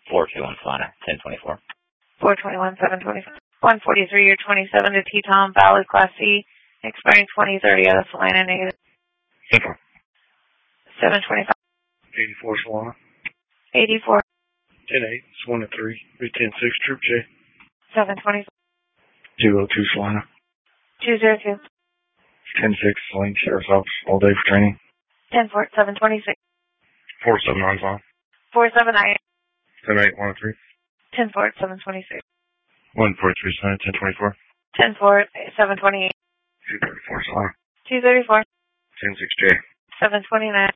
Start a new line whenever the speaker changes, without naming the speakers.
421 Solana, 1024.
421, 725. 143 year 27 to Teton Valley Class C, expiring 2030 out of Solana negative. 725.
84 Solana.
84.
10-8, Solana 3, 310-6, Troop J.
725.
202 Solana.
202.
10-6, Lane Sheriff's Office, all day for training.
10-4, 726.
479 Solana.
479.
10-8, 103.
10-4, 726.
143 Solana, 1024.
10-4, 728.
234 Solana.
234.
10-6 J.
729.